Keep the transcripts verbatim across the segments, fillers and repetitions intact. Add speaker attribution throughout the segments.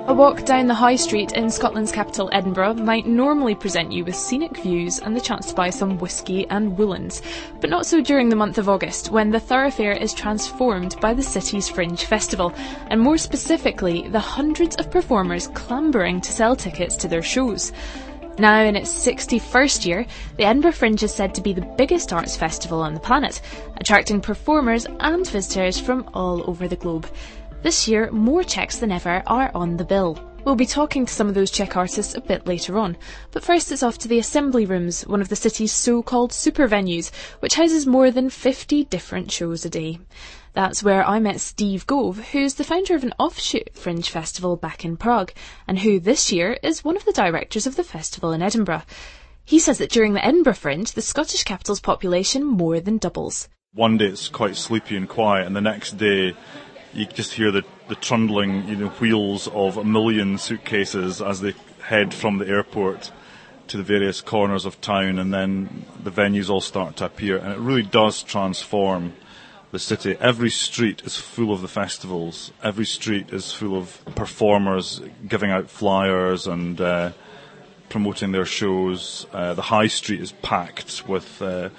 Speaker 1: A walk down the high street in Scotland's capital Edinburgh might normally present you with scenic views and the chance to buy some whisky and woolens, but not so during the month of August, when the thoroughfare is transformed by the city's Fringe Festival, and more specifically the hundreds of performers clambering to sell tickets to their shows. Now in its sixty-first year, the Edinburgh Fringe is said to be the biggest arts festival on the planet, attracting performers and visitors from all over the globe. This year, more Czechs than ever are on the bill. We'll be talking to some of those Czech artists a bit later on, but first it's off to the Assembly Rooms, one of the city's so-called super venues, which houses more than fifty different shows a day. That's where I met Steve Gove, who's the founder of an offshoot Fringe festival back in Prague, and who this year is one of the directors of the festival in Edinburgh. He says that during the Edinburgh Fringe, the Scottish capital's population more than doubles.
Speaker 2: One day it's quite sleepy and quiet, and the next day you just hear the, the trundling, you know, wheels of a million suitcases as they head from the airport to the various corners of town, and then the venues all start to appear, and it really does transform the city. Every street is full of the festivals. Every street is full of performers giving out flyers and uh, promoting their shows. Uh, the high street is packed with uh,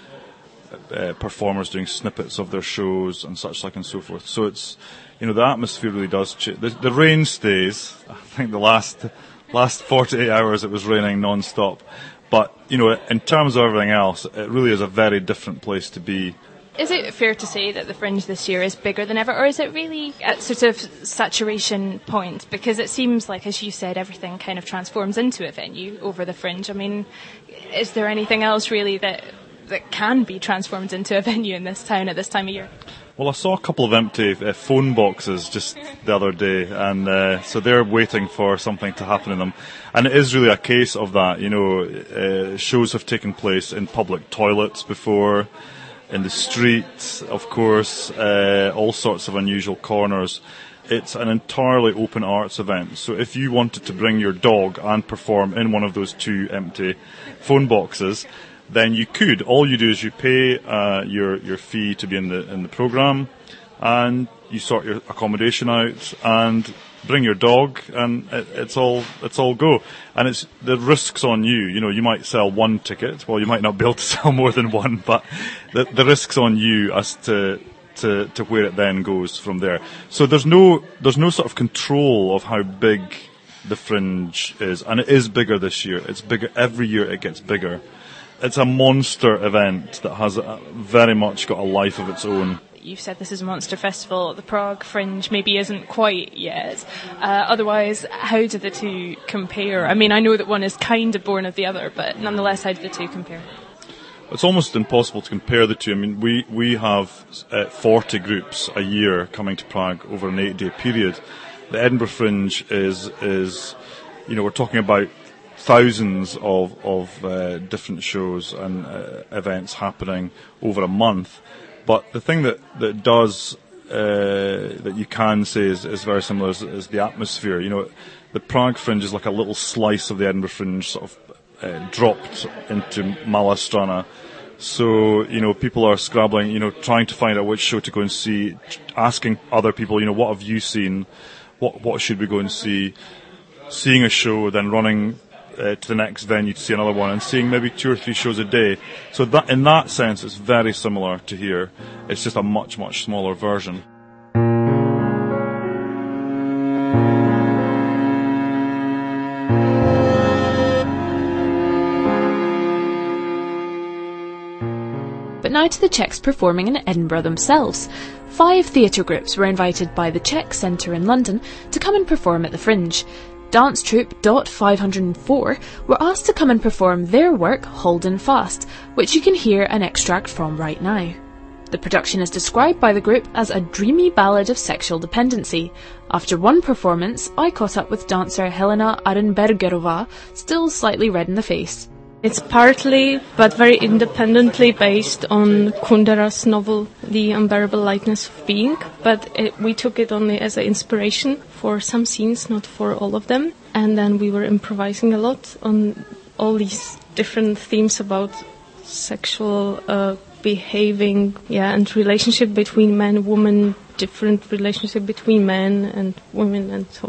Speaker 2: uh, performers doing snippets of their shows and such like and so forth. So it's, you know, the atmosphere really does change. The, the rain stays. I think the last last forty-eight hours it was raining non-stop. But, you know, in terms of everything else, it really is a very different place to be.
Speaker 1: Is it fair to say that the Fringe this year is bigger than ever, or is it really at sort of saturation point? Because it seems like, as you said, everything kind of transforms into a venue over the Fringe. I mean, is there anything else really that that can be transformed into a venue in this town at this time of year?
Speaker 2: Well, I saw a couple of empty uh, phone boxes just the other day, and uh, so they're waiting for something to happen in them. And it is really a case of that. You know, uh, shows have taken place in public toilets before, in the streets, of course, uh, all sorts of unusual corners. It's an entirely open arts event. So if you wanted to bring your dog and perform in one of those two empty phone boxes, then you could. All you do is you pay uh, your your fee to be in the in the programme, and you sort your accommodation out and bring your dog, and it, it's all it's all go. And it's the risks on you. You know, you might sell one ticket. Well, you might not be able to sell more than one, but the the risks on you as to to to where it then goes from there. So there's no there's no sort of control of how big the Fringe is, and it is bigger this year. It's bigger every year. It gets bigger. It's a monster event that has a, very much got a life of its own.
Speaker 1: You've said this is a monster festival. The Prague Fringe maybe isn't quite yet. Uh, otherwise, how do the two compare? I mean, I know that one is kind of born of the other, but nonetheless, how do the two compare?
Speaker 2: It's almost impossible to compare the two. I mean, we, we have uh, forty groups a year coming to Prague over an eight-day period. The Edinburgh Fringe is, is, you know, we're talking about thousands of, of uh, different shows and uh, events happening over a month. But the thing that, that does, uh, that you can say is, is very similar is, is the atmosphere. You know, the Prague Fringe is like a little slice of the Edinburgh Fringe sort of uh, dropped into Malá Strana. So, you know, people are scrabbling, you know, trying to find out which show to go and see, asking other people, you know, what have you seen? What, what should we go and see? Seeing a show, then running Uh, to the next venue to see another one, and seeing maybe two or three shows a day. So that, in that sense, it's very similar to here. It's just a much, much smaller version.
Speaker 1: But now to the Czechs performing in Edinburgh themselves. Five theatre groups were invited by the Czech Centre in London to come and perform at the Fringe. Dance troupe Dot five oh four were asked to come and perform their work Holden Fast, which you can hear an extract from right now. The production is described by the group as a dreamy ballad of sexual dependency. After one performance, I caught up with dancer Helena Arenbergerová, still slightly red in the face.
Speaker 3: It's partly, but very independently based on Kundera's novel, The Unbearable Lightness of Being, but it, we took it only as an inspiration for some scenes, not for all of them. And then we were improvising a lot on all these different themes about sexual uh, behaving, yeah, and relationship between men, women, different relationship between men and women, and so on.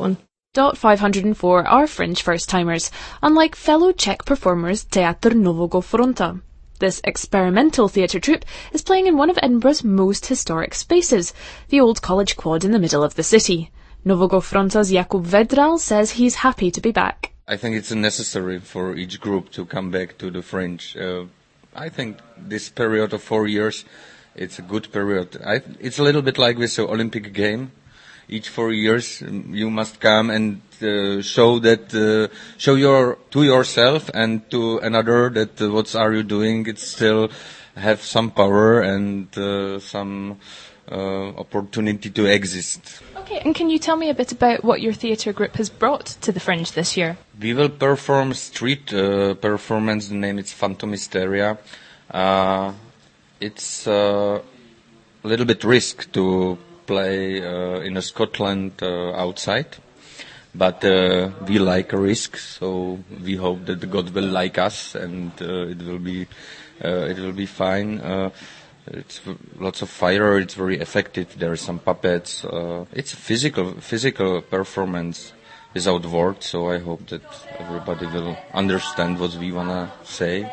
Speaker 1: Dot five hundred four are Fringe first-timers, unlike fellow Czech performers Teatr Nového Fronta. This experimental theatre troupe is playing in one of Edinburgh's most historic spaces, the Old College Quad in the middle of the city. Nového Fronta's Jakub Vedral says he's happy to be back.
Speaker 4: I think it's necessary for each group to come back to the Fringe. Uh, I think this period of four years, it's a good period. I, it's a little bit like with the Olympic game. Each four years you must come and uh, show that, uh, show your to yourself and to another that uh, what are you doing. It still have some power and uh, some uh, opportunity to exist.
Speaker 1: Okay, and can you tell me a bit about what your theatre group has brought to the Fringe this year?
Speaker 4: We will perform street uh, performance. The name is Phantomisteria. Uh, it's uh, a little bit risk to play uh, in a Scotland uh, outside, but uh, we like a risk, so we hope that God will like us and uh, it will be uh, it will be fine. Uh, it's lots of fire. It's very effective. There are some puppets. Uh, it's a physical physical performance without words. So I hope that everybody will understand what we wanna say.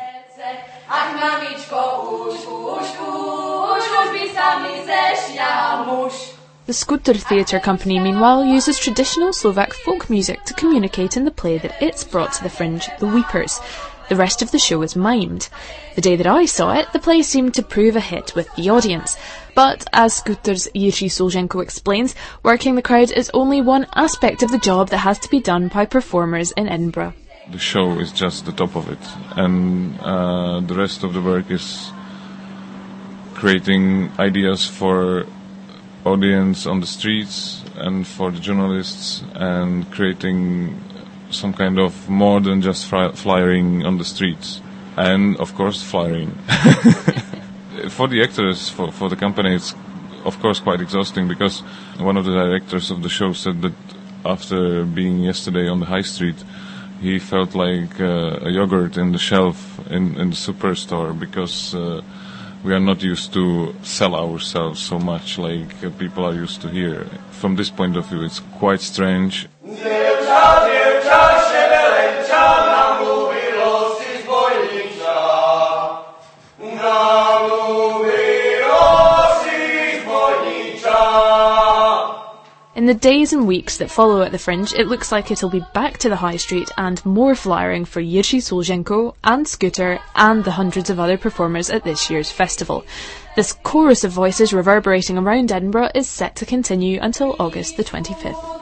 Speaker 1: The Skuter Theatre Company, meanwhile, uses traditional Slovak folk music to communicate in the play that it's brought to the Fringe, The Weepers. The rest of the show is mimed. The day that I saw it, the play seemed to prove a hit with the audience. But, as Skuter's Jiří Solzhenko explains, working the crowd is only one aspect of the job that has to be done by performers in Edinburgh.
Speaker 5: The show is just the top of it, and uh, the rest of the work is creating ideas for audience on the streets and for the journalists, and creating some kind of more than just fly- flyering on the streets, and of course flyering. For the actors, for, for the company, it's of course quite exhausting, because one of the directors of the show said that after being yesterday on the high street, he felt like uh, a yogurt in the shelf in, in the superstore, because uh, we are not used to sell ourselves so much like uh, people are used to here. From this point of view, it's quite strange.
Speaker 1: In the days and weeks that follow at the Fringe, it looks like it'll be back to the high street and more flyering for Jiří Solzhenko and Skuter and the hundreds of other performers at this year's festival. This chorus of voices reverberating around Edinburgh is set to continue until August the twenty-fifth.